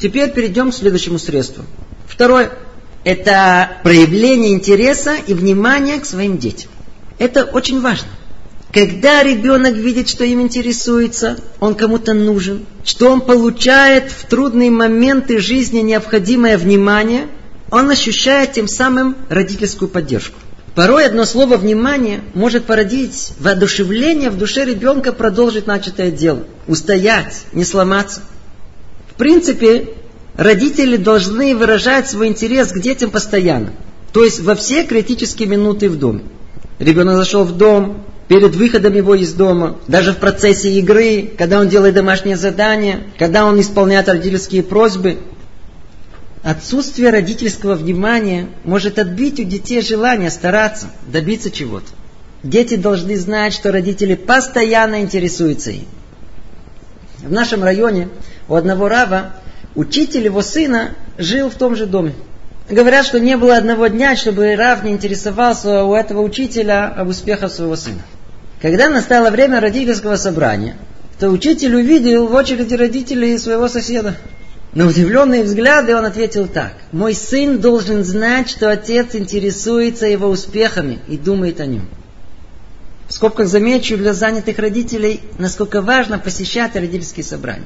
Теперь перейдем к следующему средству. Второе. Это проявление интереса и внимания к своим детям. Это очень важно. Когда ребенок видит, что им интересуется, он кому-то нужен, что он получает в трудные моменты жизни необходимое внимание, он ощущает тем самым родительскую поддержку. Порой одно слово «внимание» может породить воодушевление в душе ребенка продолжить начатое дело, устоять, не сломаться. В принципе, родители должны выражать свой интерес к детям постоянно, то есть во все критические минуты в доме. Ребенок зашел в дом, перед выходом его из дома, даже в процессе игры, когда он делает домашние задания, когда он исполняет родительские просьбы. Отсутствие родительского внимания может отбить у детей желание стараться, добиться чего-то. Дети должны знать, что родители постоянно интересуются им. В нашем районе у одного рава учитель его сына жил в том же доме. Говорят, что не было одного дня, чтобы рав не интересовался у этого учителя об успехах своего сына. Когда настало время родительского собрания, то учитель увидел в очереди родителей своего соседа. На удивленные взгляды он ответил так: «Мой сын должен знать, что отец интересуется его успехами и думает о нем». В скобках замечу для занятых родителей, насколько важно посещать родительские собрания.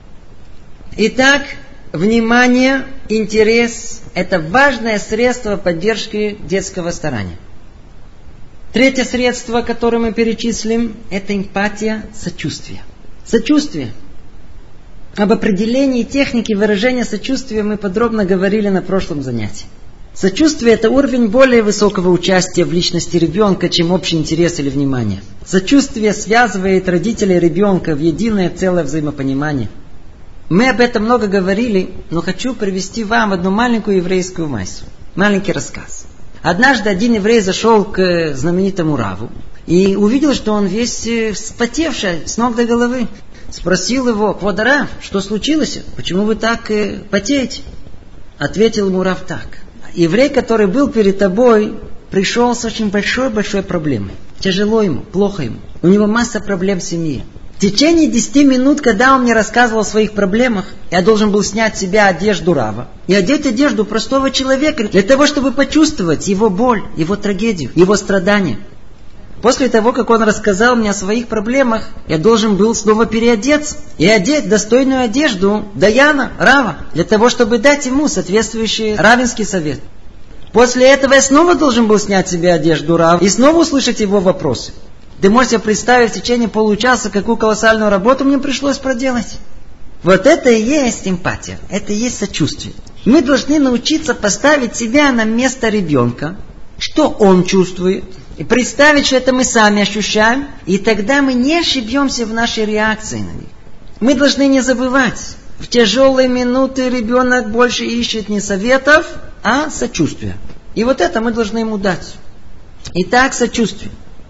Итак, внимание, интерес – это важное средство поддержки детского старания. Третье средство, которое мы перечислим, это эмпатия, сочувствие. Сочувствие. Об определении техники выражения сочувствия мы подробно говорили на прошлом занятии. Сочувствие – это уровень более высокого участия в личности ребенка, чем общий интерес или внимание. Сочувствие связывает родителей и ребенка в единое целое взаимопонимание. Мы об этом много говорили, но хочу привести вам одну маленькую еврейскую майсу. Маленький рассказ. Однажды один еврей зашел к знаменитому раву и увидел, что он весь вспотевший с ног до головы. Спросил его: «Квод рав, что случилось? Почему вы так потеете?» Ответил ему рав так: «Еврей, который был перед тобой, пришел с очень большой проблемой. Тяжело ему, плохо ему. У него масса проблем в семье. В течение 10 минут, когда он мне рассказывал о своих проблемах, я должен был снять с себя одежду рава и одеть одежду простого человека для того, чтобы почувствовать его боль, его трагедию, его страдания. После того, как он рассказал мне о своих проблемах, я должен был снова переодеться и одеть достойную одежду даяна, рава, для того, чтобы дать ему соответствующий равенский совет. После этого я снова должен был снять с себя одежду рава и снова услышать его вопросы. Ты можете представить в течение получаса, какую колоссальную работу мне пришлось проделать? Вот это и есть эмпатия, это и есть сочувствие. Мы должны научиться поставить себя на место ребенка, что он чувствует, и представить, что это мы сами ощущаем, и тогда мы не ошибемся в нашей реакции на них. Мы должны не забывать, в тяжелые минуты ребенок больше ищет не советов, а сочувствия. И вот это мы должны ему дать. Итак, сочувствие.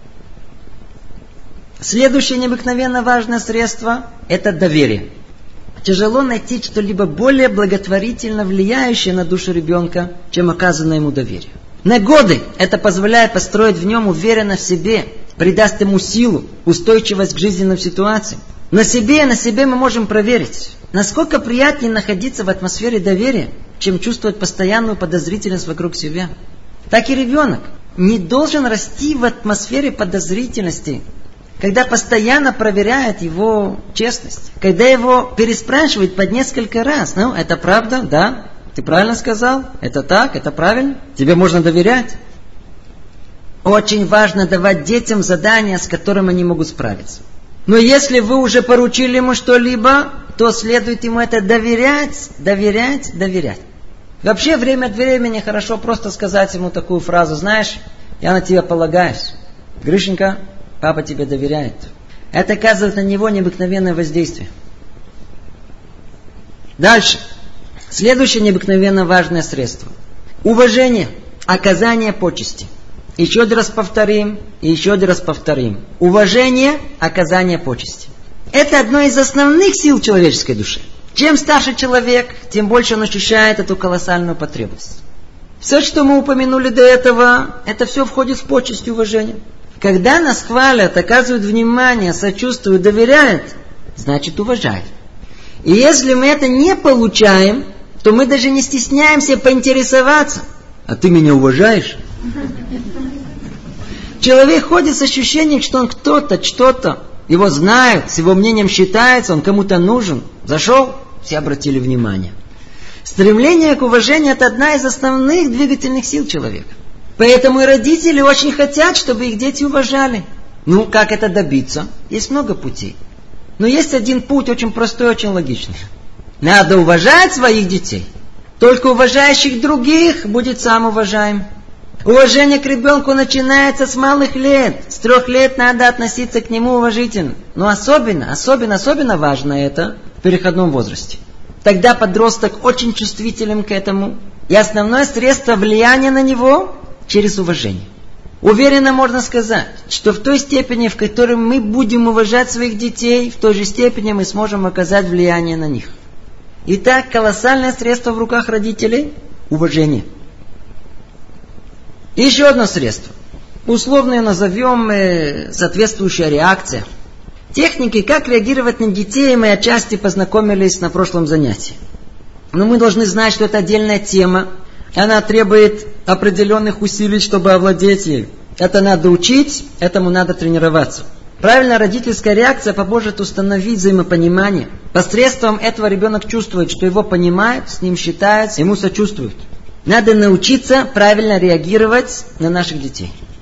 Следующее необыкновенно важное средство – это доверие. Тяжело найти что-либо более благотворительно влияющее на душу ребенка, чем оказанное ему доверие. На годы это позволяет построить в нем уверенность в себе, придаст ему силу, устойчивость к жизненным ситуациям. На себе мы можем проверить, насколько приятнее находиться в атмосфере доверия, чем чувствовать постоянную подозрительность вокруг себя. Так и ребенок не должен расти в атмосфере подозрительности, когда постоянно проверяет его честность, когда его переспрашивает под несколько раз. Ну, это правда? Да? Ты правильно сказал? Это так? Это правильно? Тебе можно доверять? Очень важно давать детям задания, с которыми они могут справиться. Но если вы уже поручили ему что-либо, то следует ему это доверять. Вообще, время от времени хорошо просто сказать ему такую фразу: знаешь, я на тебя полагаюсь. Гришенька, папа тебе доверяет. Это оказывает на него необыкновенное воздействие. Дальше. Следующее необыкновенно важное средство. Уважение, оказание почести. Еще один раз повторим. Уважение, оказание почести. Это одно из основных сил человеческой души. Чем старше человек, тем больше он ощущает эту колоссальную потребность. Все, что мы упомянули до этого, это все входит в почесть и уважение. Когда нас хвалят, оказывают внимание, сочувствуют, доверяют, значит уважают. И если мы это не получаем, то мы даже не стесняемся поинтересоваться. А ты меня уважаешь? Человек ходит с ощущением, что он кто-то, что-то. Его знают, с его мнением считается, он кому-то нужен. Зашел, все обратили внимание. Стремление к уважению – это одна из основных двигательных сил человека. Поэтому и родители очень хотят, чтобы их дети уважали. Ну, как это добиться? Есть много путей. Но есть один путь, очень простой, очень логичный. Надо уважать своих детей. Только уважающих других будет сам уважаем. Уважение к ребенку начинается с малых лет. С 3 лет надо относиться к нему уважительно. Но особенно важно это в переходном возрасте. Тогда подросток очень чувствителен к этому. И основное средство влияния на него через уважение. Уверенно можно сказать, что в той степени, в которой мы будем уважать своих детей, в той же степени мы сможем оказать влияние на них. Итак, колоссальное средство в руках родителей – уважение. И еще одно средство. Условно назовем соответствующая реакция. Техники, как реагировать на детей, мы отчасти познакомились на прошлом занятии. Но мы должны знать, что это отдельная тема. Она требует определенных усилий, чтобы овладеть ею. Это надо учить, этому надо тренироваться. Правильная родительская реакция поможет установить взаимопонимание. Посредством этого ребенок чувствует, что его понимают, с ним считаются, ему сочувствуют. Надо научиться правильно реагировать на наших детей.